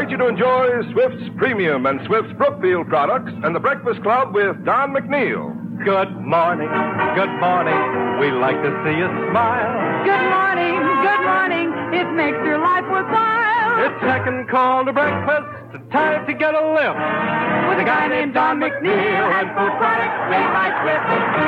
invite you to enjoy Swift's Premium and Swift's Brookfield products and the Breakfast Club with Don McNeil. Good morning, we like to see you smile. Good morning, it makes your life worthwhile. It's second call to breakfast, time to get a lift. With a guy named Don McNeil and food products made by Swift.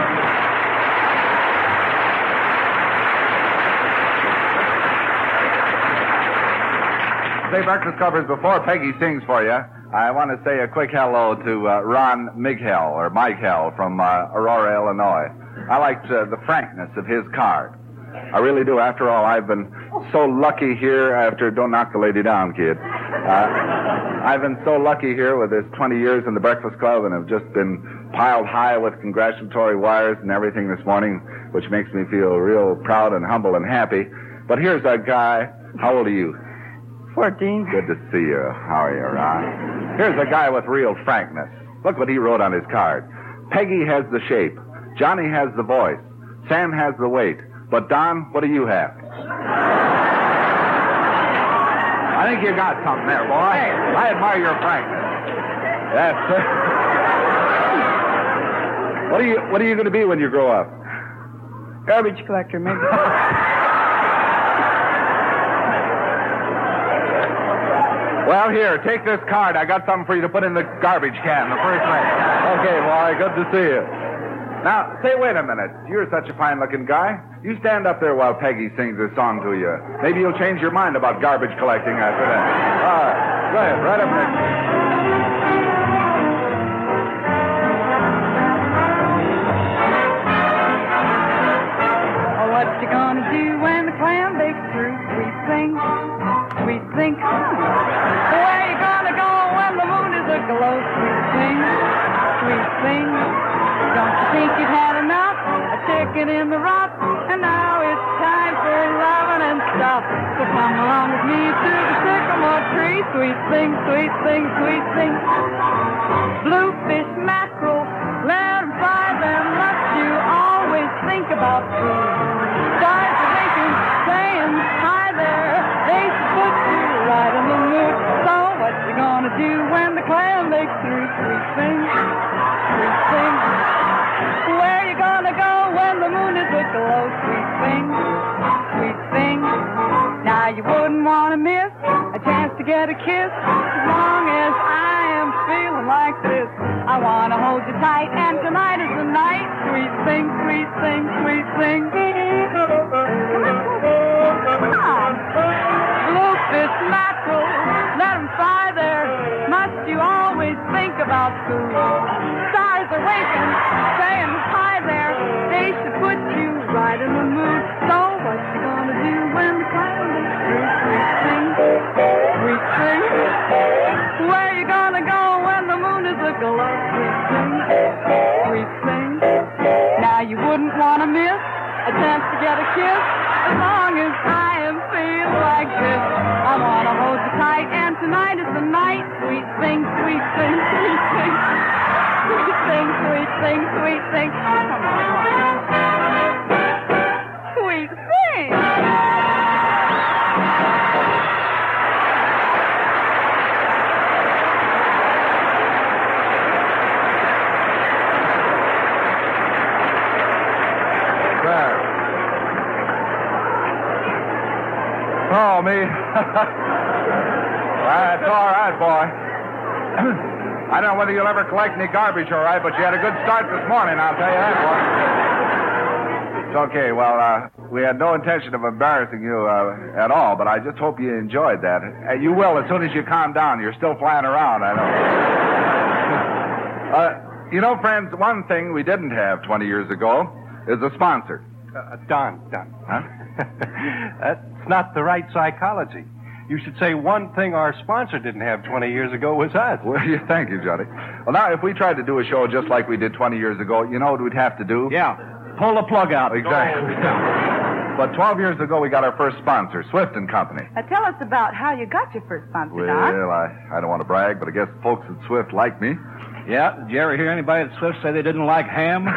Say, Breakfast Clubbers, before Peggy sings for you, I want to say a quick hello to Ron Michael from Aurora, Illinois. I liked the frankness of his card. I really do. After all, I've been so lucky here don't knock the lady down, kid. I've been so lucky here with this 20 years in the Breakfast Club and have just been piled high with congratulatory wires and everything this morning, which makes me feel real proud and humble and happy. But here's a guy. How old are you? 14. Good to see you. How are you, Ron? Here's a guy with real frankness. Look what he wrote on his card. Peggy has the shape. Johnny has the voice. Sam has the weight. But, Don, what do you have? I think you got something there, boy. I admire your frankness. Yes. What are you going to be when you grow up? Garbage collector, maybe. Well, here, take this card. I got something for you to put in the garbage can, the first thing. Okay, boy, good to see you. Now, say, wait a minute. You're such a fine-looking guy. You stand up there while Peggy sings this song to you. Maybe you'll change your mind about garbage collecting after that. All right, go ahead, right up next. Oh, what you gonna do when the clam bakes through? Sweet thing, sweet thing. Where you gonna go when the moon is aglow? Sweet thing, sweet thing. Don't you think you've had enough? A chicken in the rough, and now it's time for loving and stuff. So come along with me to the sycamore tree. Sweet thing, sweet thing, sweet thing. Bluefish, mackerel, let 'em fry them. Let you always think about food. Stars are thinking, saying hi there. They should put you right in the mood. So what you gonna do when the clam bakes through? Sweet thing, sweet thing. Where you gonna go when the moon is aglow? Sweet thing, sweet thing. Now you wouldn't want to miss a chance to get a kiss. As long as I am feeling like this, I want to hold you tight, and tonight is the night. Sweet thing, sweet thing, sweet thing. Come on. Bluefish, mackerel, let 'em fry there. Must you always think about food? Stars are winking, saying hi there. They should put you right in the mood. So what you gonna do when the cloud is through? Sweet thing, sweet thing. Where you gonna go when the moon is aglow? Sweet thing, sweet thing. Now you wouldn't want to miss a chance to get a kiss. As long as I am feeling like this, I want to hold you tight, and tonight is the night. Sweet thing, sweet thing, sweet thing. Sweet thing, sweet thing, sweet thing. Come on. Sweet thing. There. Oh, me. That's all right, boy. I don't know whether you'll ever collect any garbage, all right, but you had a good start this morning, I'll tell you that, boy. It's okay. Well, we had no intention of embarrassing you at all, but I just hope you enjoyed that. You will as soon as you calm down. You're still flying around, I know. You know, friends, one thing we didn't have 20 years ago is a sponsor. Don. Huh? That's not the right psychology. You should say one thing our sponsor didn't have 20 years ago was us. Well, thank you, Johnny. Well, now, if we tried to do a show just like we did 20 years ago, you know what we'd have to do? Yeah. Pull the plug out. Exactly. But 12 years ago, we got our first sponsor, Swift & Company. Tell us about how you got your first sponsor, Don. Well, I don't want to brag, but I guess folks at Swift like me. Yeah, did you ever hear anybody at Swift say they didn't like ham?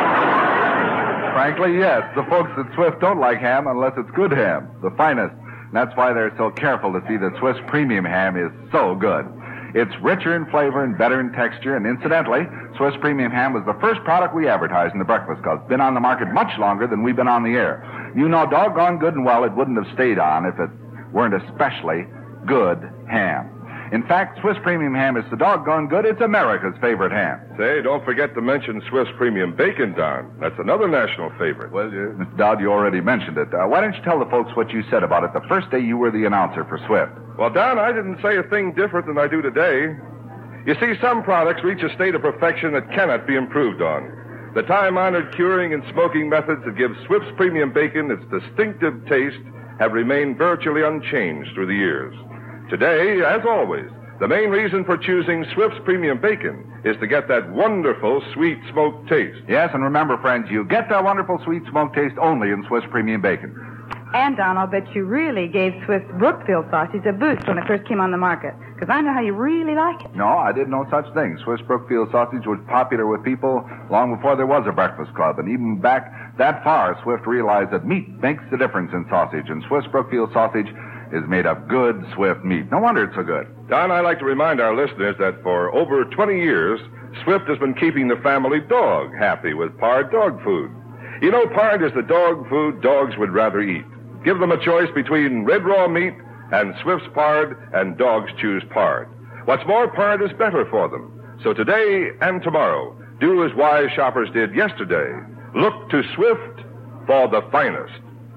Frankly, yes. The folks at Swift don't like ham unless it's good ham, the finest. That's why they're so careful to see that Swiss Premium Ham is so good. It's richer in flavor and better in texture, and incidentally, Swiss Premium Ham was the first product we advertised in the Breakfast Club. It's been on the market much longer than we've been on the air. You know doggone good and well it wouldn't have stayed on if it weren't especially good ham. In fact, Swiss Premium Ham is so doggone good, it's America's favorite ham. Say, don't forget to mention Swiss Premium Bacon, Don. That's another national favorite. Well, Mr. Dowd, you already mentioned it. Why don't you tell the folks what you said about it the first day you were the announcer for Swift? Well, Don, I didn't say a thing different than I do today. You see, some products reach a state of perfection that cannot be improved on. The time-honored curing and smoking methods that give Swift's Premium Bacon its distinctive taste have remained virtually unchanged through the years. Today, as always, the main reason for choosing Swift's Premium Bacon is to get that wonderful sweet smoked taste. Yes, and remember, friends, you get that wonderful sweet smoked taste only in Swiss Premium Bacon. And, Don, I'll bet you really gave Swift's Brookfield sausage a boost when it first came on the market, because I know how you really like it. No, I did no such thing. Swiss Brookfield sausage was popular with people long before there was a Breakfast Club, and even back that far, Swift realized that meat makes the difference in sausage, and Swiss Brookfield sausage is made of good, Swift meat. No wonder it's so good. Don, I'd like to remind our listeners that for over 20 years, Swift has been keeping the family dog happy with Pard dog food. You know, Pard is the dog food dogs would rather eat. Give them a choice between red raw meat and Swift's Pard, and dogs choose Pard. What's more, Pard is better for them. So today and tomorrow, do as wise shoppers did yesterday. Look to Swift for the finest.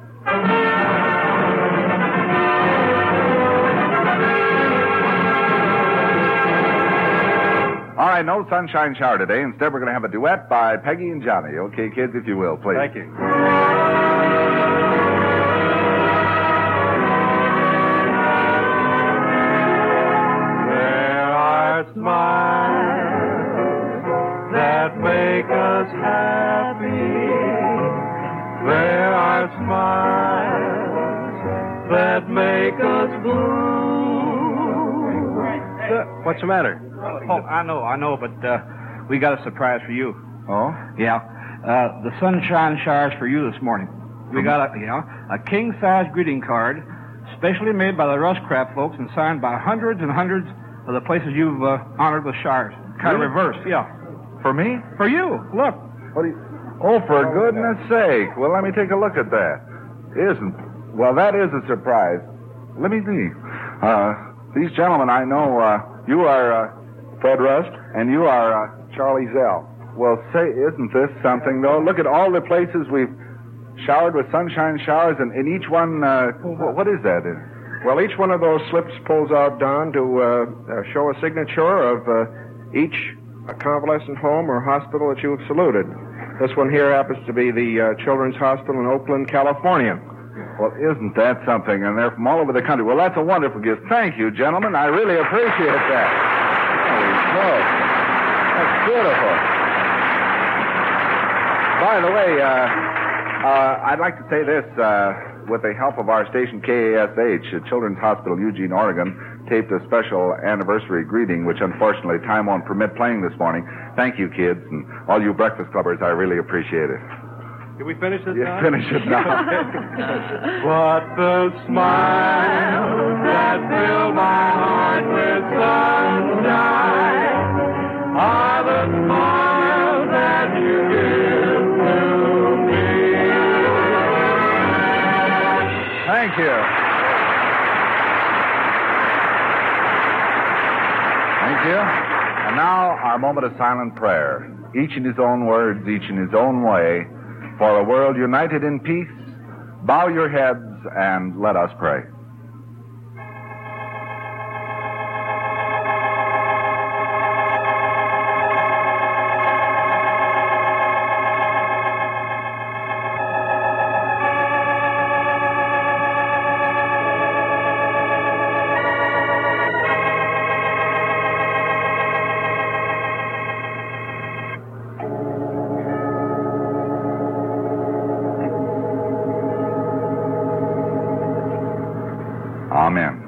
All right, no sunshine shower today. Instead, we're going to have a duet by Peggy and Johnny. Okay, kids, if you will, please. Thank you. There are smiles that make us happy. There are smiles that make us blue. What's the matter? Oh, I know, but we got a surprise for you. Oh? Yeah. The sunshine showers for you this morning. We got a king-size greeting card, specially made by the Rustcraft folks and signed by hundreds and hundreds of the places you've honored with showers. Kind of reversed, yeah. For me? For you. Look. What do you... Oh, for goodness sake. Well, let me take a look at that. Well, that is a surprise. Let me see. These gentlemen, I know, you are Fred Rust, and you are Charlie Zell. Well, say, isn't this something, though? Look at all the places we've showered with sunshine showers, and in each one, what is that? Well, each one of those slips pulls out, Don, to show a signature of each convalescent home or hospital that you have saluted. This one here happens to be the Children's Hospital in Oakland, California. Well, isn't that something? And they're from all over the country. Well, that's a wonderful gift. Thank you, gentlemen. I really appreciate that. Holy smoke. That's beautiful. By the way, I'd like to say this. With the help of our station, KASH, Children's Hospital, Eugene, Oregon, taped a special anniversary greeting, which unfortunately time won't permit playing this morning. Thank you, kids, and all you Breakfast Clubbers. I really appreciate it. Can we finish this now? Finish it now. What the smiles that fill my heart with sunshine are the smiles that you give to me. Thank you. Thank you. And now, our moment of silent prayer. Each in his own words, each in his own way. For a world united in peace, bow your heads and let us pray. Amen.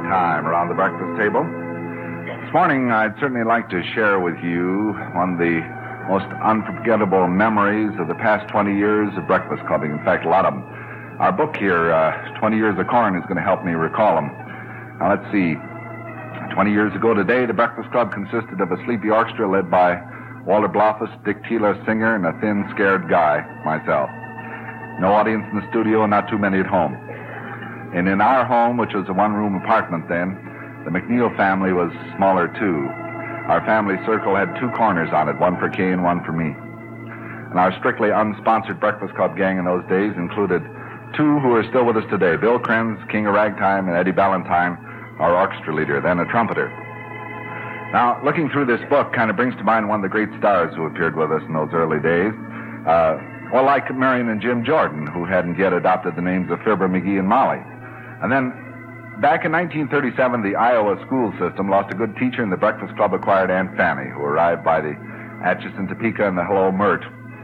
time around the breakfast table. This morning, I'd certainly like to share with you one of the most unforgettable memories of the past 20 years of breakfast clubbing. In fact, a lot of them. Our book here, 20 Years of Corn, is going to help me recall them. Now, let's see. 20 years ago today, the Breakfast Club consisted of a sleepy orchestra led by Walter Blofus, Dick Teeler, singer, and a thin, scared guy, myself. No audience in the studio and not too many at home. And in our home, which was a one-room apartment then, the McNeil family was smaller, too. Our family circle had two corners on it, one for Kay and one for me. And our strictly unsponsored Breakfast Club gang in those days included two who are still with us today, Bill Krenz, King of Ragtime, and Eddie Ballantyne, our orchestra leader, then a trumpeter. Now, looking through this book kind of brings to mind one of the great stars who appeared with us in those early days. Well, like Marion and Jim Jordan, who hadn't yet adopted the names of Fibber, McGee, and Molly. And then, back in 1937, the Iowa school system lost a good teacher, and the Breakfast Club acquired Aunt Fanny, who arrived by the Atchison, Topeka, and the Hello Mert.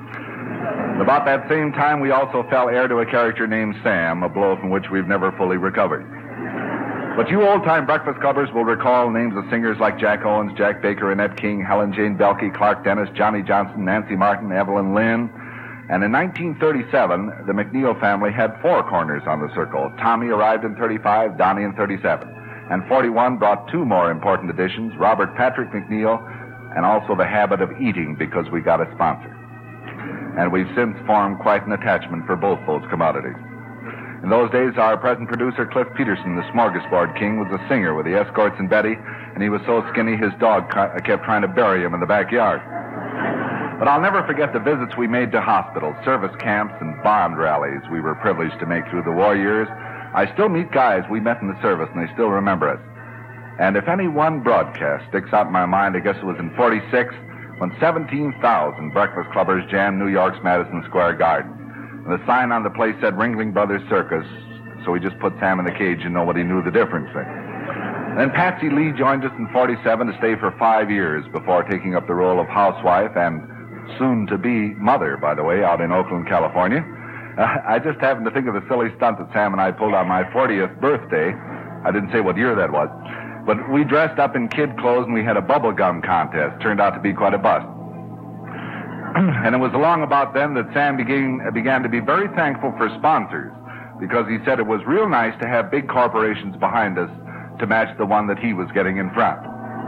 About that same time, we also fell heir to a character named Sam, a blow from which we've never fully recovered. But you old-time Breakfast Clubbers will recall names of singers like Jack Owens, Jack Baker, Annette King, Helen Jane Belkey, Clark Dennis, Johnny Johnson, Nancy Martin, Evelyn Lynn. And in 1937, the McNeil family had four corners on the circle. Tommy arrived in 35, Donnie in 37. And 41 brought two more important additions, Robert Patrick McNeil, and also the habit of eating because we got a sponsor. And we've since formed quite an attachment for both those commodities. In those days, our present producer, Cliff Peterson, the Smorgasbord King, was a singer with the Escorts and Betty, and he was so skinny his dog kept trying to bury him in the backyard. But I'll never forget the visits we made to hospitals, service camps, and bond rallies we were privileged to make through the war years. I still meet guys we met in the service, and they still remember us. And if any one broadcast sticks out in my mind, I guess it was in 46, when 17,000 Breakfast Clubbers jammed New York's Madison Square Garden. And the sign on the place said Ringling Brothers Circus, so we just put Sam in the cage and nobody knew the difference. Then Patsy Lee joined us in 47 to stay for 5 years before taking up the role of housewife and soon-to-be mother, by the way, out in Oakland, California. I just happened to think of the silly stunt that Sam and I pulled on my 40th birthday. I didn't say what year that was. But we dressed up in kid clothes and we had a bubble gum contest. Turned out to be quite a bust. And it was along about then that Sam began to be very thankful for sponsors, because he said it was real nice to have big corporations behind us to match the one that he was getting in front.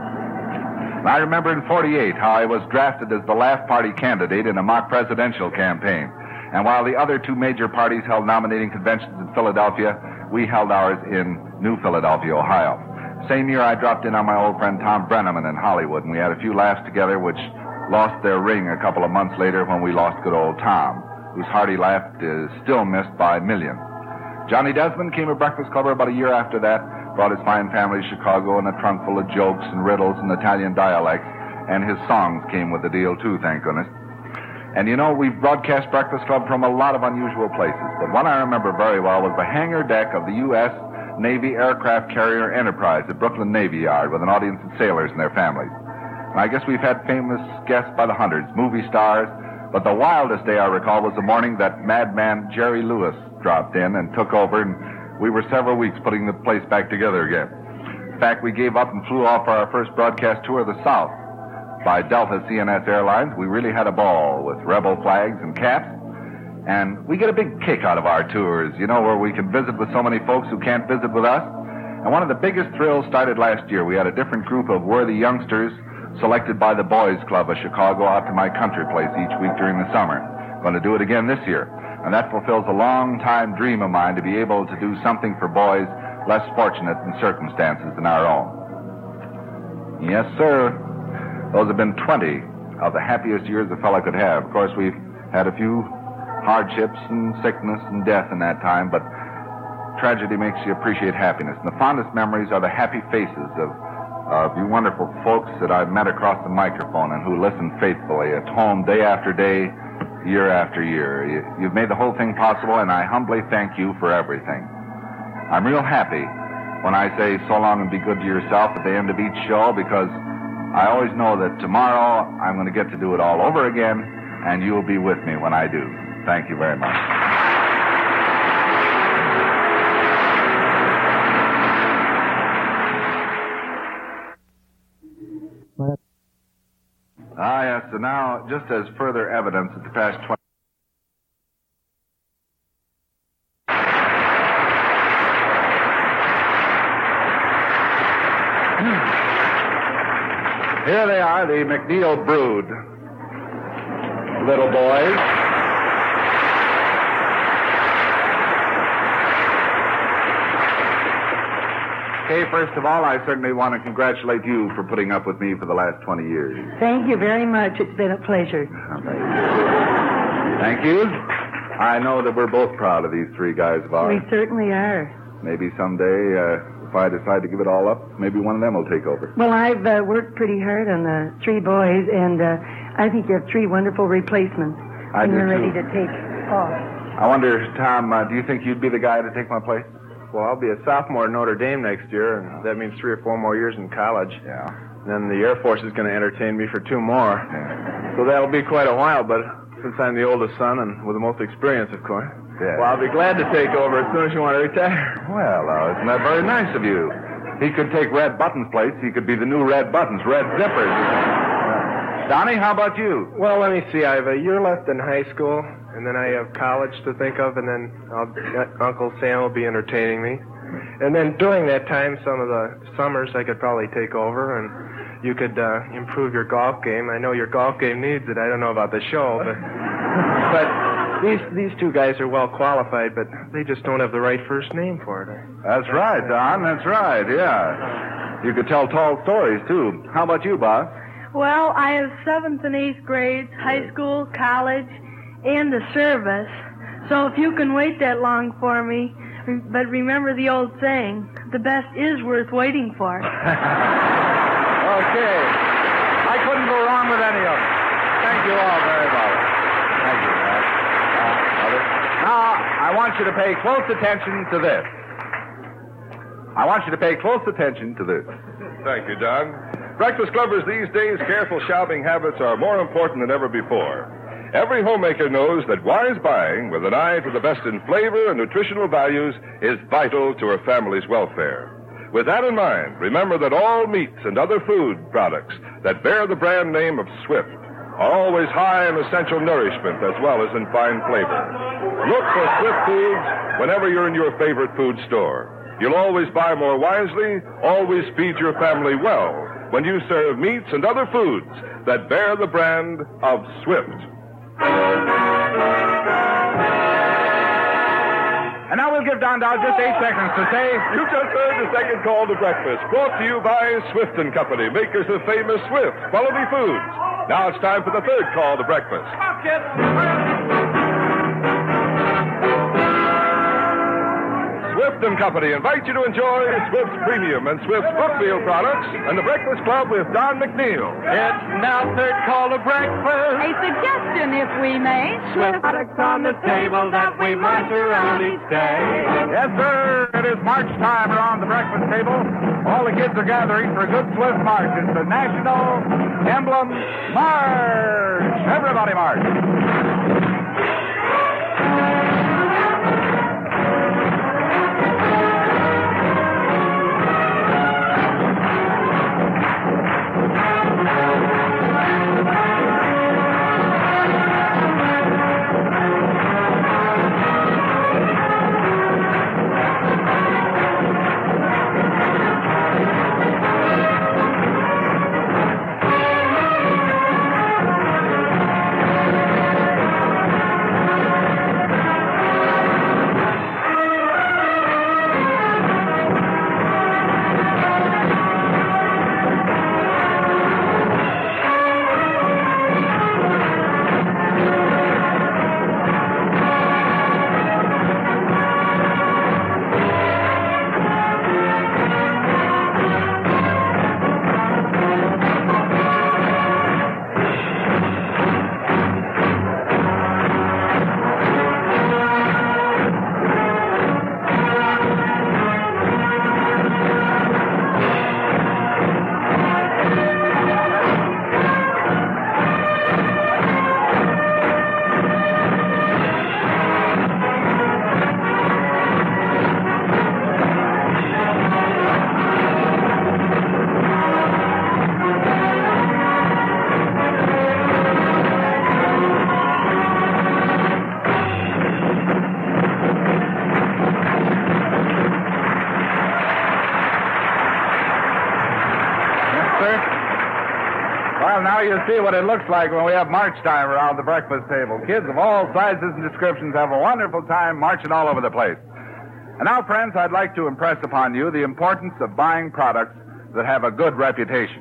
And I remember in 48 how I was drafted as the Laugh Party candidate in a mock presidential campaign. And while the other two major parties held nominating conventions in Philadelphia, we held ours in New Philadelphia, Ohio. Same year I dropped in on my old friend Tom Brenneman in Hollywood, and we had a few laughs together, which lost their ring a couple of months later when we lost good old Tom, whose hearty laugh is still missed by millions. Johnny Desmond came a Breakfast Clubber about a year after that, brought his fine family to Chicago in a trunk full of jokes and riddles and Italian dialects, and his songs came with the deal too, thank goodness. And you know, we've broadcast Breakfast Club from a lot of unusual places, but one I remember very well was the hangar deck of the U.S. Navy aircraft carrier Enterprise at Brooklyn Navy Yard with an audience of sailors and their families. And I guess we've had famous guests by the hundreds, movie stars, but the wildest day I recall was the morning that madman Jerry Lewis dropped in and took over, and we were several weeks putting the place back together again. In fact, we gave up and flew off for our first broadcast tour of the South by Delta CNS Airlines. We really had a ball with rebel flags and caps, and we get a big kick out of our tours, you know, where we can visit with so many folks who can't visit with us. And one of the biggest thrills started last year. We had a different group of worthy youngsters selected by the Boys Club of Chicago out to my country place each week during the summer. Going to do it again this year. And that fulfills a long-time dream of mine to be able to do something for boys less fortunate in circumstances than our own. Yes, sir. Those have been 20 of the happiest years a fellow could have. Of course, we've had a few hardships and sickness and death in that time, but tragedy makes you appreciate happiness. And the fondest memories are the happy faces of you wonderful folks that I've met across the microphone and who listen faithfully at home day after day, year after year. You've made the whole thing possible, and I humbly thank you for everything. I'm real happy when I say so long and be good to yourself at the end of each show, because I always know that tomorrow I'm going to get to do it all over again, and you'll be with me when I do. Thank you very much. and now, just as further evidence that the past 20... Here they are, the McNeil brood. Little boys. Okay, first of all, I certainly want to congratulate you for putting up with me for the last 20 years. Thank you very much. It's been a pleasure. Thank you. I know that we're both proud of these three guys of ours. We certainly are. Maybe someday, if I decide to give it all up, maybe one of them will take over. Well, I've worked pretty hard on the three boys, and I think you have three wonderful replacements. I when do, you're ready too. to take off. I wonder, Tom, do you think you'd be the guy to take my place? Well, I'll be a sophomore at Notre Dame next year, and that means 3 or 4 more years in college. Yeah. Then the Air Force is going to entertain me for 2 more. Yeah. So that'll be quite a while, but since I'm the oldest son and with the most experience, of course. Yeah. Well, I'll be glad to take over as soon as you want to retire. Well, isn't that very nice of you? He could take Red Button's place. He could be the new Red Buttons, Red Zippers. Donnie, how about you? Well, let me see. I have a year left in high school, and then I have college to think of, and then Uncle Sam will be entertaining me. And then during that time, some of the summers, I could probably take over, and you could improve your golf game. I know your golf game needs it. I don't know about the show, but these 2 guys are well qualified, but they just don't have the right first name for it. That's right, Don. That's right, yeah. You could tell tall stories, too. How about you, Bob? Well, I have 7th and 8th grades, high school, college, and the service. So if you can wait that long for me, but remember the old saying, the best is worth waiting for. Okay. I couldn't go wrong with any of them. Thank you all very much. Thank you, Bob. Now, I want you to pay close attention to this. Thank you, Don. Breakfast Clubbers, these days, careful shopping habits are more important than ever before. Every homemaker knows that wise buying, with an eye to the best in flavor and nutritional values, is vital to her family's welfare. With that in mind, remember that all meats and other food products that bear the brand name of Swift are always high in essential nourishment as well as in fine flavor. Look for Swift foods whenever you're in your favorite food store. You'll always buy more wisely, always feed your family well when you serve meats and other foods that bear the brand of Swift. And now we'll give Don Dow just 8 seconds to say... You just heard the second call to breakfast, brought to you by Swift & Company, makers of famous Swift quality foods. Now it's time for the third call to breakfast. Swift & Company invite you to enjoy Swift's Premium and Swift's Brookfield products and the Breakfast Club with Don McNeil. It's now third call to breakfast. A suggestion, if we may. Swift products on the table that we march around each day. Yes, sir. It is march time around the breakfast table. All the kids are gathering for a good Swift march. It's the National Emblem March. Everybody march. what it looks like when we have march time around the breakfast table. Kids of all sizes and descriptions have a wonderful time marching all over the place. And now, friends, I'd like to impress upon you the importance of buying products that have a good reputation.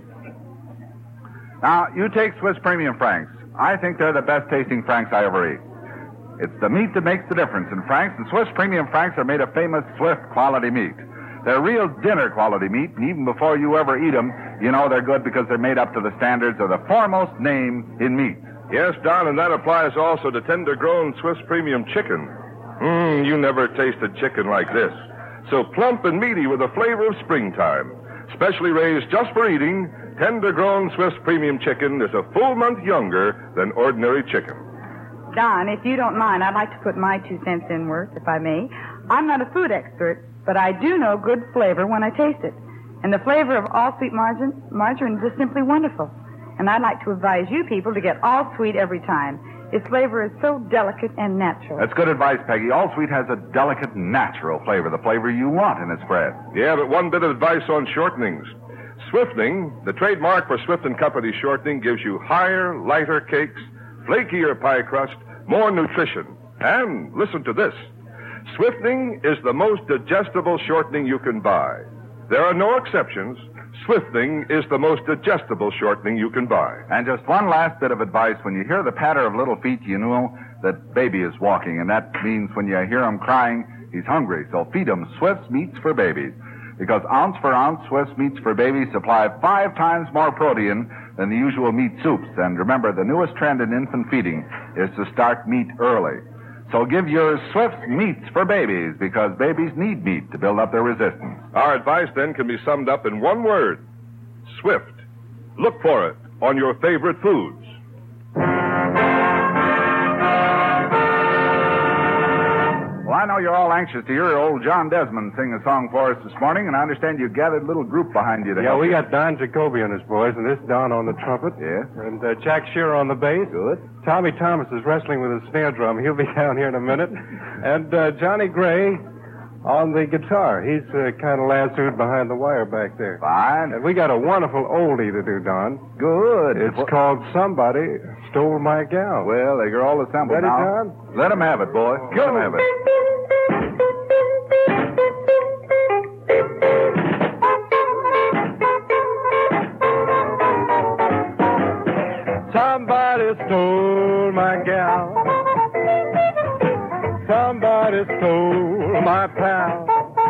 Now, you take Swiss Premium Franks. I think they're the best tasting Franks I ever ate. It's the meat that makes the difference in Franks, and Swiss Premium Franks are made of famous Swiss quality meat. They're real dinner quality meat, and even before you ever eat them, you know they're good because they're made up to the standards of the foremost name in meat. Yes, Don, and that applies also to tender-grown Swiss Premium Chicken. You never tasted chicken like this. So plump and meaty with the flavor of springtime. Specially raised just for eating, tender-grown Swiss Premium Chicken is a full month younger than ordinary chicken. Don, if you don't mind, I'd like to put my 2 cents in worth, if I may. I'm not a food expert, but I do know good flavor when I taste it. And the flavor of all-sweet margarine is just simply wonderful. And I'd like to advise you people to get all-sweet every time. Its flavor is so delicate and natural. That's good advice, Peggy. All Sweet has a delicate, natural flavor, the flavor you want in its bread. Yeah, but one bit of advice on shortenings. Swifting, the trademark for Swift & Company shortening, gives you higher, lighter cakes, flakier pie crust, more nutrition. And listen to this. Swifting is the most digestible shortening you can buy. There are no exceptions. Swifting is the most digestible shortening you can buy. And just one last bit of advice. When you hear the patter of little feet, you know that baby is walking. And that means when you hear him crying, he's hungry. So feed him Swift's Meats for Babies. Because ounce for ounce, Swift's Meats for Babies supply 5 times more protein than the usual meat soups. And remember, the newest trend in infant feeding is to start meat early. So give your Swift's Meats for Babies, because babies need meat to build up their resistance. Our advice, then, can be summed up in one word. Swift. Look for it on your favorite foods. Well, I know you're all anxious to hear old John Desmond sing a song for us this morning, and I understand you gathered a little group behind you to help we you. got Don Jacoby and his boys, and this Don on the trumpet. Yeah. And Jack Shearer on the bass. Good. Tommy Thomas is wrestling with a snare drum. He'll be down here in a minute. And Johnny Gray on the guitar. He's kind of lassoed behind the wire back there. Fine. And we got a wonderful oldie to do, Don. Good. It's called Somebody Stole My Gal. Well, they're all assembled Ready, now. Don? Let them have it, boy. Let them have it. Somebody stole my gal. Somebody stole my pal.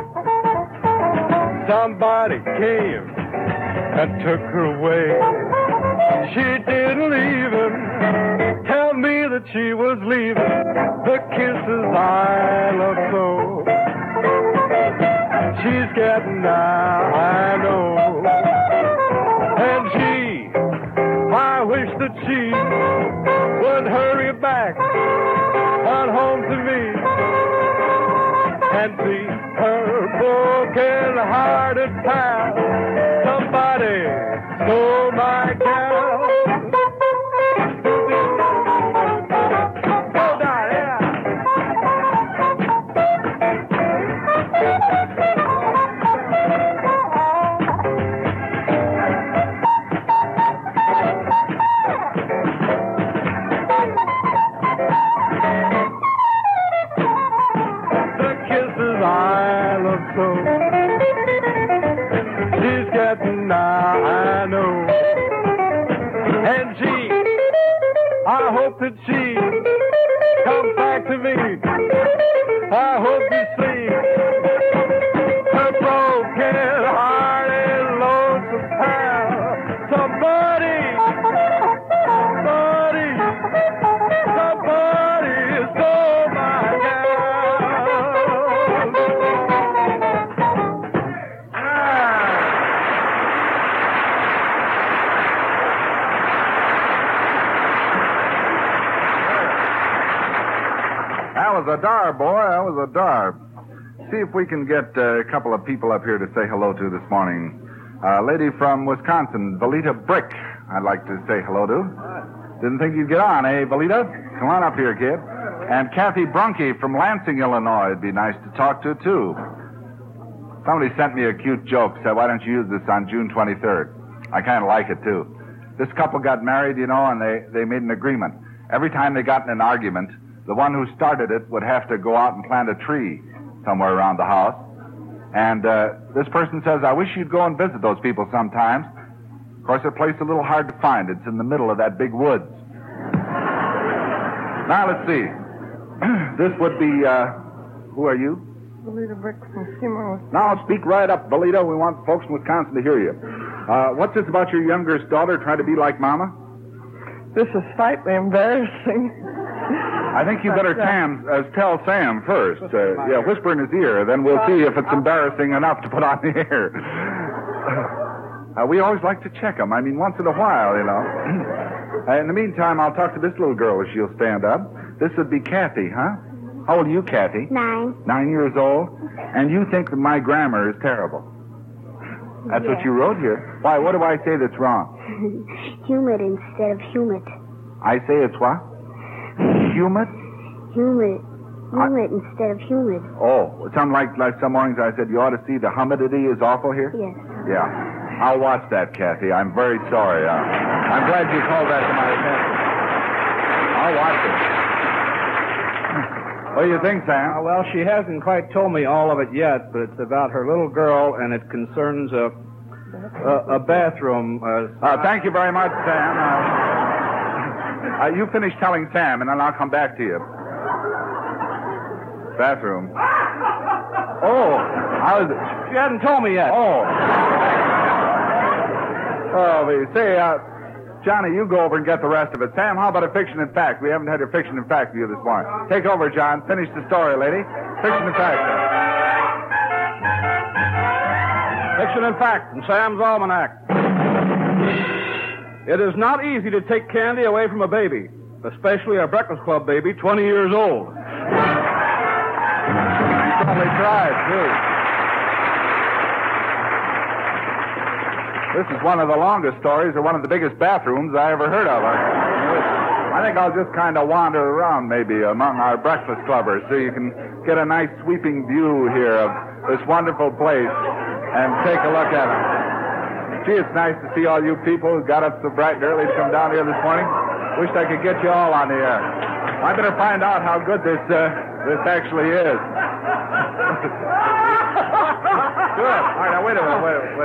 Somebody came and took her away. She didn't even tell me that she was leaving. The kisses I love so. She's getting now, I know. And I wish that she would hurry back on home to me and see her broken-hearted pal. Somebody stole my gal. Go down, yeah. She's getting now, I know. And I hope that she comes back to me. I hope you see her broken-hearted, lonesome pal. Somebody stole my gal. That was a dar, boy. That was a dar. See if we can get a couple of people up here to say hello to this morning. A lady from Wisconsin, Valita Brick, I'd like to say hello to. Didn't think you'd get on, eh, Valita? Come on up here, kid. And Kathy Brunke from Lansing, Illinois. It'd be nice to talk to, too. Somebody sent me a cute joke. Said, why don't you use this on June 23rd? I kind of like it, too. This couple got married, and they made an agreement. Every time they got in an argument, the one who started it would have to go out and plant a tree somewhere around the house. And this person says, I wish you'd go and visit those people sometimes. Of course, their place is a little hard to find. It's in the middle of that big woods. Now, let's see. This would be, who are you? Belita Brick from Seymour. Now, speak right up, Belita. We want folks in Wisconsin to hear you. What's this about your youngest daughter trying to be like Mama? This is slightly embarrassing. I think you better tell Sam first. Whisper in his ear, then we'll see if it's embarrassing enough to put on the air. We always like to check them. I mean, once in a while, In the meantime, I'll talk to this little girl as she'll stand up. This would be Kathy, huh? How old are you, Kathy? 9. 9 years old? And you think that my grammar is terrible? That's what you wrote here. Why, what do I say that's wrong? Humid instead of humid. I say it's what? Humid? Humid. Humid instead of humid. Oh, it sounds like some mornings I said you ought to see the humidity is awful here? Yes. Yeah. I'll watch that, Kathy. I'm very sorry. I'm glad you called that to my attention. I'll watch it. What do you think, Sam? Well, she hasn't quite told me all of it yet, but it's about her little girl, and it concerns a bathroom. Thank you very much, Sam. You finish telling Sam, and then I'll come back to you. Bathroom. Oh, how is it? She hasn't told me yet. Say, Johnny, you go over and get the rest of it. Sam, how about a fiction and fact? We haven't had a fiction and fact view this morning. Take over, John. Finish the story, lady. Fiction and fact. Fiction and fact from Sam's Almanac. It is not easy to take candy away from a baby, especially a Breakfast Club baby 20 years old. You probably tried, too. This is one of the longest stories or one of the biggest bathrooms I ever heard of. I think I'll just kind of wander around maybe among our breakfast clubbers so you can get a nice sweeping view here of this wonderful place and take a look at it. Gee, it's nice to see all you people who got up so bright and early to come down here this morning. Wished I could get you all on the air. I better find out how good this actually is. Good. All right, now, wait a minute.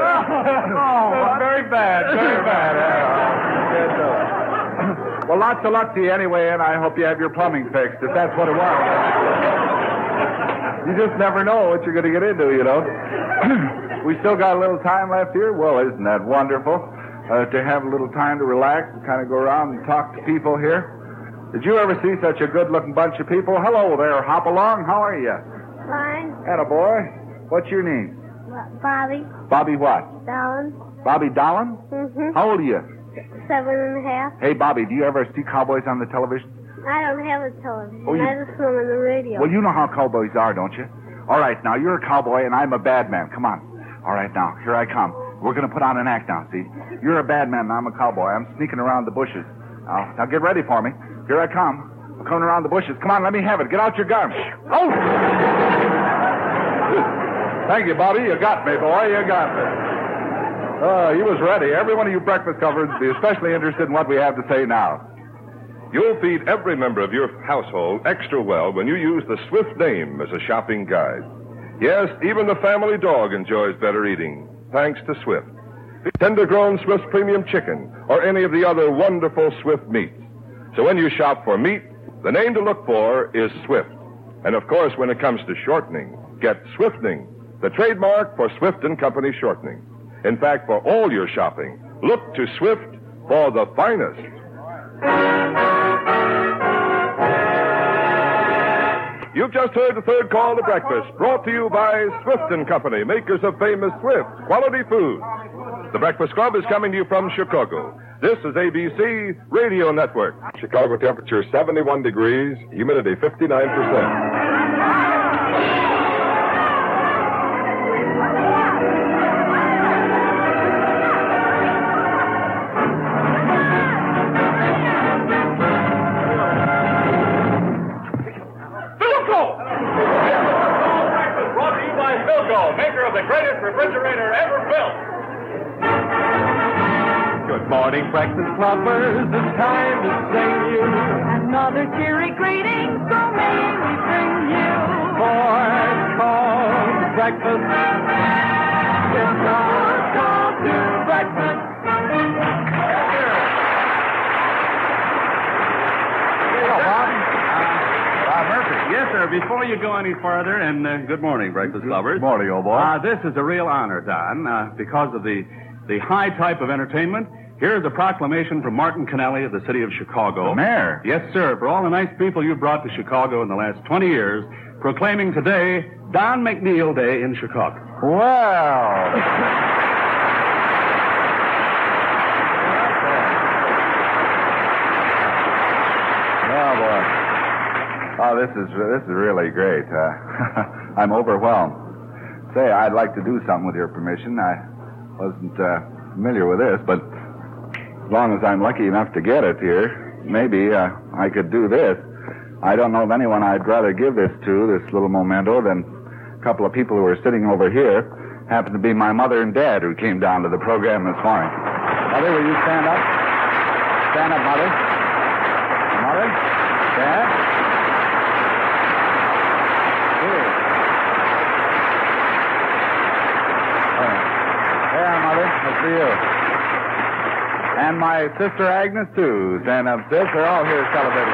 Very bad. Well, lots of luck to you anyway, and I hope you have your plumbing fixed, if that's what it was. You just never know what you're going to get into, We still got a little time left here. Well, isn't that wonderful? To have a little time to relax and kind of go around and talk to people here. Did you ever see such a good-looking bunch of people? Hello there, Hopalong. How are you? Fine. Attaboy. What's your name? Bobby. Bobby what? Dolan. Bobby Dolan? Mm-hmm. How old are you? 7.5. Hey, Bobby, do you ever see cowboys on the television? I don't have a television. Oh, I just film on the radio. Well, you know how cowboys are, don't you? All right, now, you're a cowboy and I'm a bad man. Come on. All right, now, here I come. We're going to put on an act now, see? You're a bad man and I'm a cowboy. I'm sneaking around the bushes. Now get ready for me. Here I come. I'm coming around the bushes. Come on, let me have it. Get out your gun. Oh! Thank you, Bobby. You got me, boy. You got me. He was ready. Every one of you breakfast covers would be especially interested in what we have to say now. You'll feed every member of your household extra well when you use the Swift name as a shopping guide. Yes, even the family dog enjoys better eating, thanks to Swift. Tender-grown Swift premium chicken or any of the other wonderful Swift meats. So when you shop for meat, the name to look for is Swift. And of course, when it comes to shortening, get Swiftening, the trademark for Swift & Company shortening. In fact, for all your shopping, look to Swift for the finest. You've just heard the third call to breakfast, brought to you by Swift & Company, makers of famous Swift quality food. The Breakfast Club is coming to you from Chicago. This is ABC Radio Network. Chicago temperature 71 degrees, humidity 59%. Maker of the greatest refrigerator ever built. Good morning, breakfast clubbers. It's time to sing you Another cheery greeting, so may we bring you. for call breakfast. It's our call to breakfast. Yes, sir. Before you go any further, and good morning, breakfast lovers. Good morning, old boy. This is a real honor, Don, because of the high type of entertainment. Here is a proclamation from Martin Kennelly of the city of Chicago. The mayor? Yes, sir. For all the nice people you brought to Chicago in the last 20 years, proclaiming today Don McNeil Day in Chicago. Well. Oh, boy. Oh, this is really great. I'm overwhelmed. Say, I'd like to do something with your permission. I wasn't familiar with this, but as long as I'm lucky enough to get it here, maybe I could do this. I don't know of anyone I'd rather give this to, this little memento, than a couple of people who are sitting over here. Happen to be my mother and dad who came down to the program this morning. Mother, will you stand up? Stand up, Mother. Mother? Dad? For you. And my sister Agnes, too. Stand up, sis. They're all here celebrating.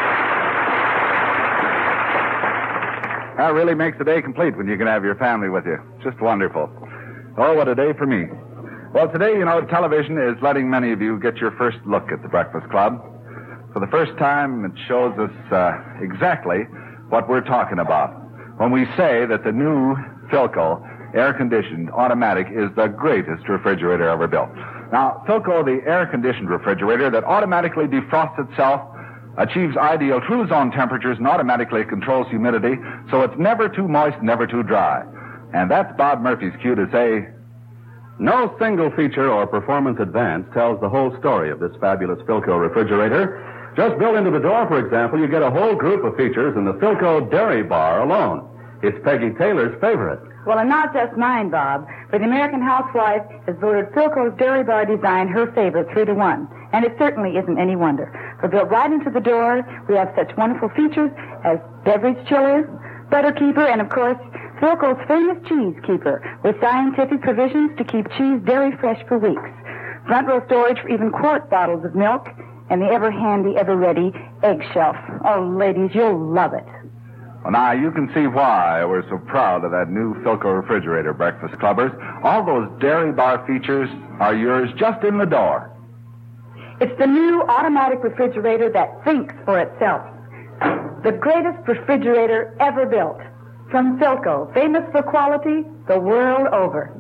That really makes the day complete when you can have your family with you. Just wonderful. Oh, what a day for me. Well, today, television is letting many of you get your first look at the Breakfast Club. For the first time, it shows us exactly what we're talking about when we say that the new Philco air-conditioned automatic is the greatest refrigerator ever built. Now, Philco, the air-conditioned refrigerator that automatically defrosts itself, achieves ideal true zone temperatures, and automatically controls humidity, so it's never too moist, never too dry. And that's Bob Murphy's cue to say, No single feature or performance advance tells the whole story of this fabulous Philco refrigerator. Just built into the door, for example, you get a whole group of features in the Philco Dairy Bar alone. It's Peggy Taylor's favorite. Well, and not just mine, Bob, but the American Housewife has voted Philco's Dairy Bar design her favorite 3-1. And it certainly isn't any wonder. For built right into the door, we have such wonderful features as beverage chillers, butter keeper, and of course, Philco's famous cheese keeper with scientific provisions to keep cheese dairy fresh for weeks. Front row storage for even quart bottles of milk, and the ever-handy, ever-ready egg shelf. Oh, ladies, you'll love it. Well, now, you can see why we're so proud of that new Philco refrigerator, Breakfast Clubbers. All those Dairy Bar features are yours just in the door. It's the new automatic refrigerator that thinks for itself. The greatest refrigerator ever built. From Philco, famous for quality the world over.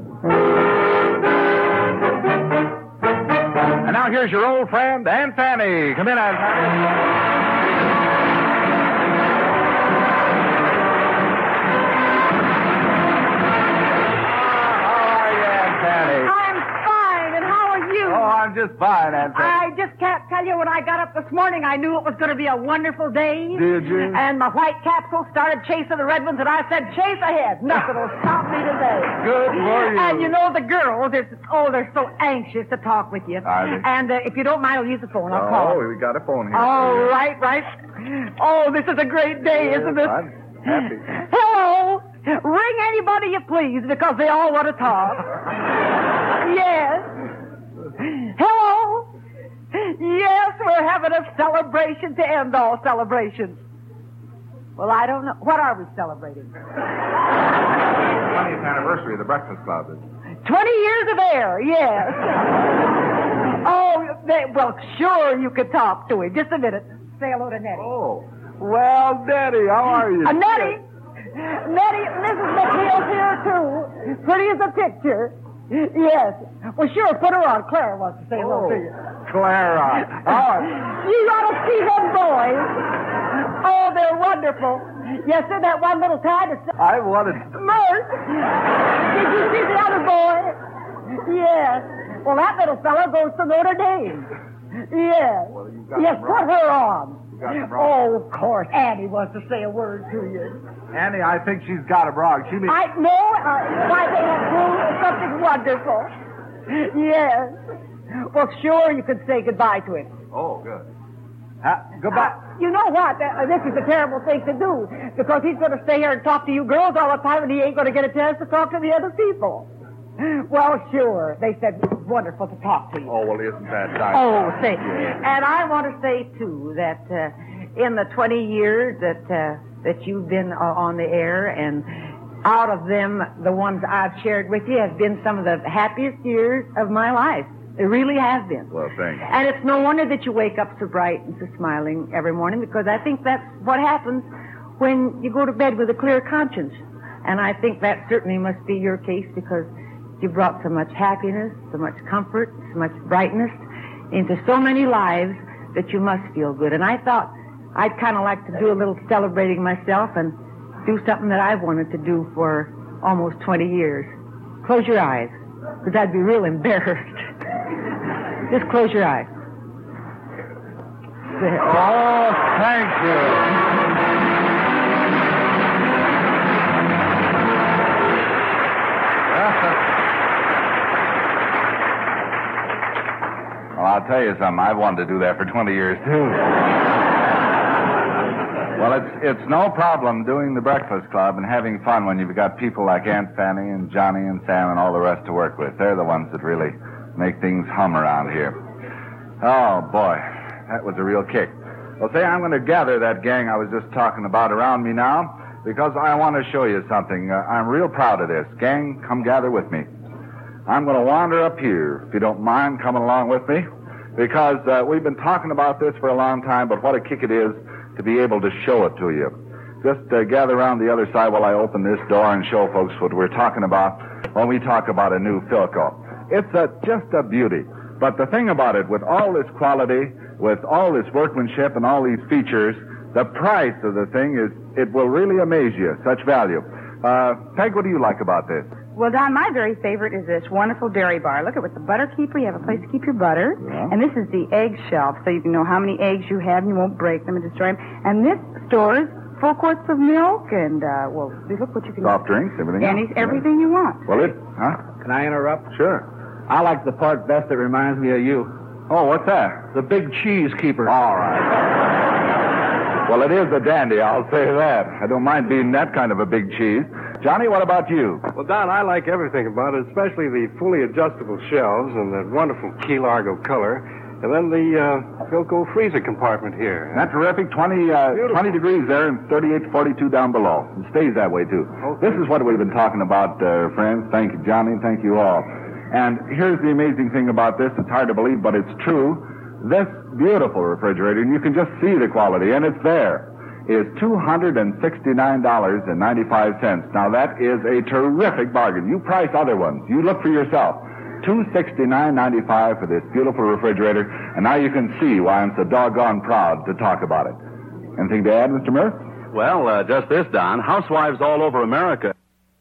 And now here's your old friend, Aunt Fanny. Come in, Aunt Fanny. I'm just fine, Aunt Fanny. I just can't tell you, when I got up this morning, I knew it was going to be a wonderful day. Did you? And my white capsule started chasing the red ones, and I said, chase ahead. Nothing will stop me today. Good for you. And the girls, they're so anxious to talk with you. Are they? And if you don't mind, I'll use the phone. I'll call. Oh, we got a phone here. Oh, right. Oh, this is a great day, isn't it? I'm happy. Hello. Ring anybody you please, because they all want to talk. Yes. Hello? Yes, we're having a celebration to end all celebrations. Well, I don't know. What are we celebrating? 20th anniversary of the Breakfast Club. 20 years of air, yes. Well, sure, you could talk to him. Just a minute. Say hello to Nettie. Oh. Well, Nettie, how are you? Nettie, Mrs. McNeil's here, too. Pretty as a picture. Yes. Well, sure, put her on. Clara wants to say hello to you. Clara. Oh. You ought to see them boys. Oh, they're wonderful. Yes, sir, that one little tie. I wanted... Mert. Did you see the other boy? Yes. Well, that little fellow goes to Notre Dame. Yes. Well, you got yes, put her on. Oh, of course. Annie wants to say a word to you. Annie, I think she's got a bronx. She means... I know. Why, they have proved something wonderful. Yes. Well, sure, you could say goodbye to him. Oh, good. Goodbye. You know what? This is a terrible thing to do because he's going to stay here and talk to you girls all the time and he ain't going to get a chance to talk to the other people. Well, sure. They said it was wonderful to talk to you. Oh, well, isn't that nice? Oh, say. And I want to say, too, that in the 20 years that you've been on the air, and out of them, the ones I've shared with you have been some of the happiest years of my life. It really has been. Well, thank you. And it's no wonder that you wake up so bright and so smiling every morning, because I think that's what happens when you go to bed with a clear conscience. And I think that certainly must be your case, because you brought so much happiness, so much comfort, so much brightness into so many lives that you must feel good. And I thought I'd kind of like to do a little celebrating myself and do something that I've wanted to do for almost 20 years. Close your eyes, because I'd be real embarrassed. Just close your eyes. Oh, thank you. Well, I'll tell you something. I've wanted to do that for 20 years, too. Well, it's no problem doing the Breakfast Club and having fun when you've got people like Aunt Fanny and Johnny and Sam and all the rest to work with. They're the ones that really make things hum around here. Oh, boy. That was a real kick. Well, say, I'm going to gather that gang I was just talking about around me now, because I want to show you something. I'm real proud of this. Gang, come gather with me. I'm going to wander up here, if you don't mind coming along with me, because we've been talking about this for a long time, but what a kick it is to be able to show it to you. Just gather around the other side while I open this door and show folks what we're talking about when we talk about a new Philco. It's just a beauty. But the thing about it, with all this quality, with all this workmanship and all these features, the price of the thing it will really amaze you, such value. Peg, what do you like about this? Well, Don, my very favorite is this wonderful dairy bar. Look at with the butter keeper. You have a place to keep your butter. Yeah. And this is the egg shelf, so you can know how many eggs you have and you won't break them and destroy them. And this stores full quarts of milk and, well, look what you can... Soft drinks, everything else. Everything you want. Well, Can I interrupt? Sure. I like the part best that reminds me of you. Oh, what's that? The big cheese keeper. All right. Well, it is a dandy, I'll say that. I don't mind being that kind of a big cheese. Johnny, what about you? Well, Don, I like everything about it, especially the fully adjustable shelves and the wonderful Key Largo color, and then the Philco freezer compartment here. That's terrific. 20 degrees there and 38 to 42 down below. It stays that way, too. Okay. This is what we've been talking about, friends. Thank you, Johnny. Thank you all. And here's the amazing thing about this. It's hard to believe, but it's true. This beautiful refrigerator, and you can just see the quality, and it's there, is $269.95. Now, that is a terrific bargain. You price other ones. You look for yourself. $269.95 for this beautiful refrigerator, and now you can see why I'm so doggone proud to talk about it. Anything to add, Mr. Murph? Well, just this, Don. Housewives all over America.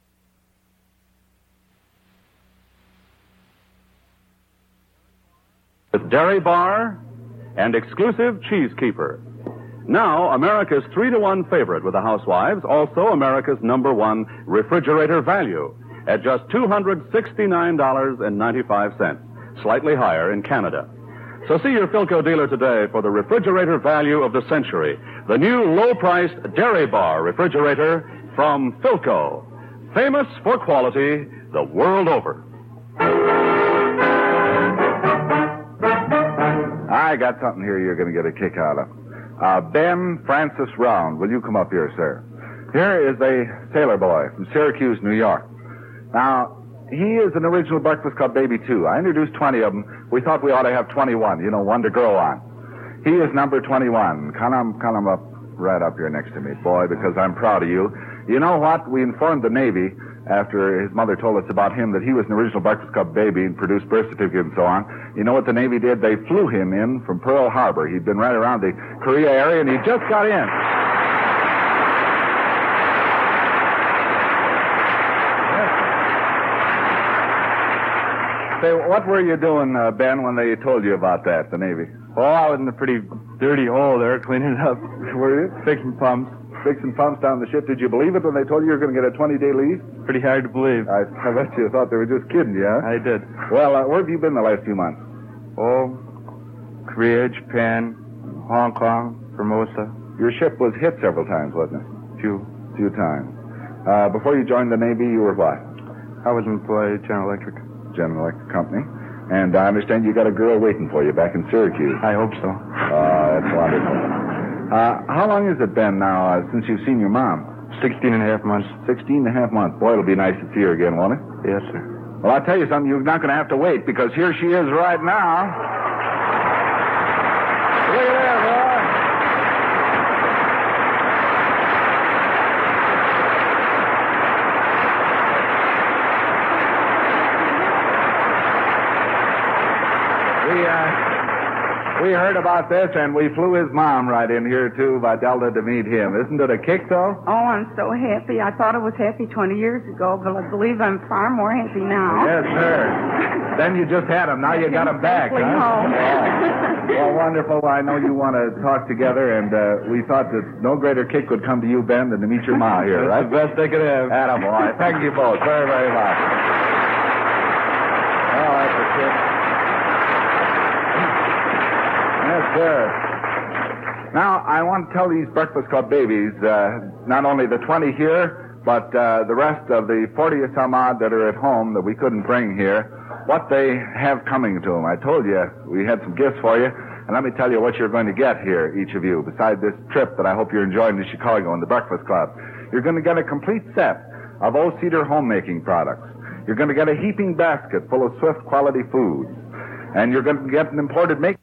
With Dairy Bar and exclusive Cheese Keeper. Now, America's 3-to-1 favorite with the housewives, also America's #1 refrigerator value at just $269.95, slightly higher in Canada. So see your Philco dealer today for the refrigerator value of the century, the new low-priced Dairy Bar refrigerator from Philco, famous for quality the world over. I got something here you're going to get a kick out of. Ben Francis Round, will you come up here, sir? Here is a sailor boy from Syracuse, New York. Now, he is an original Breakfast Club baby, too. I introduced 20 of them. We thought we ought to have 21, one to grow on. He is number 21. Come up right up here next to me, boy, because I'm proud of you. You know what? We informed the Navy after his mother told us about him that he was an original Breakfast Club baby and produced birth certificate and so on. You know what the Navy did? They flew him in from Pearl Harbor. He'd been right around the Korea area, and he just got in. Say, what were you doing, Ben, when they told you about that, the Navy? Oh, I was in a pretty dirty hole there, cleaning it up. Were you? Fixing pumps. Fixing pumps down the ship. Did you believe it when they told you were going to get a 20-day leave? Pretty hard to believe. I bet you thought they were just kidding you, huh? I did. Well, where have you been the last few months? Oh, Korea, Japan, Hong Kong, Formosa. Your ship was hit several times, wasn't it? Few times. Before you joined the Navy, you were what? I was employed at General Electric. General Electric Company. And I understand you got a girl waiting for you back in Syracuse. I hope so. That's wonderful. How long has it been now since you've seen your mom? 16 and a half months. 16 and a half months. Boy, it'll be nice to see her again, won't it? Yes, sir. Well, I'll tell you something. You're not going to have to wait, because here she is right now. Look at there, boy. We heard about this, and we flew his mom right in here, too, by Delta to meet him. Isn't it a kick, though? Oh, I'm so happy. I thought I was happy 20 years ago, but I believe I'm far more happy now. Yes, sir. Then you just had him. Now you got him back, huh? Home. Well, wonderful. I know you want to talk together, and we thought that no greater kick would come to you, Ben, than to meet your ma here, right? That's the best they could have. Attaboy. Thank you both very, very much. Oh, that's a kick. Yes, sir. Now, I want to tell these Breakfast Club babies, not only the 20 here, but the rest of the 40 or some odd that are at home that we couldn't bring here, what they have coming to them. I told you we had some gifts for you, and let me tell you what you're going to get here, each of you, beside this trip that I hope you're enjoying to Chicago and the Breakfast Club. You're going to get a complete set of O-Cedar homemaking products. You're going to get a heaping basket full of Swift quality foods. And you're going to get an imported make.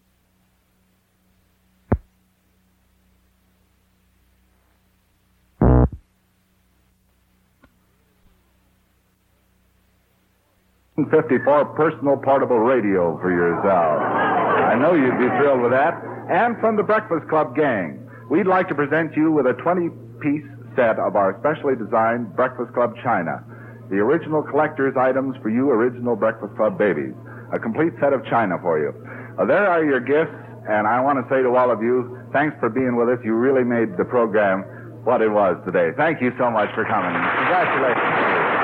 54 personal portable radio for yourself. I know you'd be thrilled with that. And from the Breakfast Club gang, we'd like to present you with a 20-piece set of our specially designed Breakfast Club china. The original collector's items for you original Breakfast Club babies. A complete set of china for you. There are your gifts, and I want to say to all of you, thanks for being with us. You really made the program what it was today. Thank you so much for coming. Congratulations.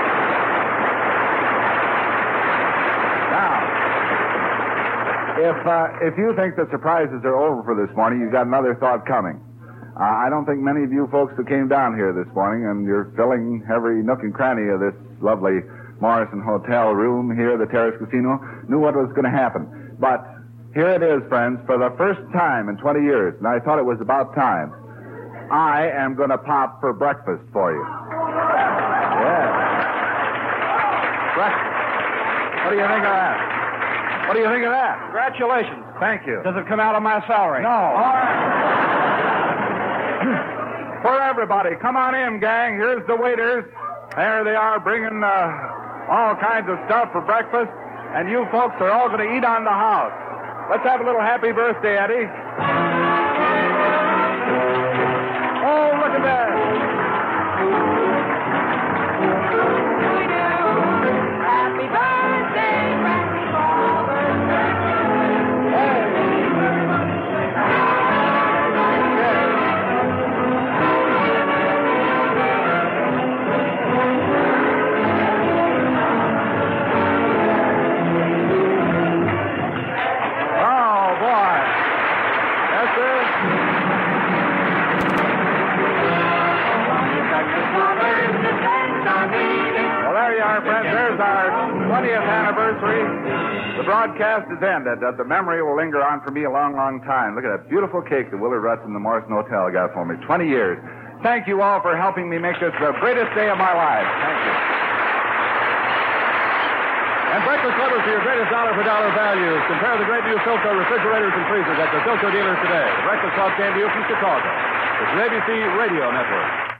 If you think the surprises are over for this morning, you've got another thought coming. I don't think many of you folks that came down here this morning, and you're filling every nook and cranny of this lovely Morrison Hotel room here, the Terrace Casino, knew what was going to happen. But here it is, friends, for the first time in 20 years, and I thought it was about time, I am going to pop for breakfast for you. Yes. Breakfast. What do you think of that? What do you think of that? Congratulations. Thank you. Does it come out of my salary? No. All right. For everybody, come on in, gang. Here's the waiters. There they are, bringing all kinds of stuff for breakfast. And you folks are all going to eat on the house. Let's have a little happy birthday, Eddie. Oh, look at that. Happy birthday, Randy Robert. Oh, boy. Yes, sir. Well, there you are, friends. There's our 20th anniversary. The broadcast is ended. The memory will linger on for me a long, long time. Look at that beautiful cake that Willard Rutz in the Morrison Hotel got for me. 20 years. Thank you all for helping me make this the greatest day of my life. Thank you. And breakfast covers for your greatest dollar-for-dollar values. Compare the great new Philco refrigerators and freezers at the Philco dealers today. The Breakfast Club came to you from Chicago. It's the ABC Radio Network.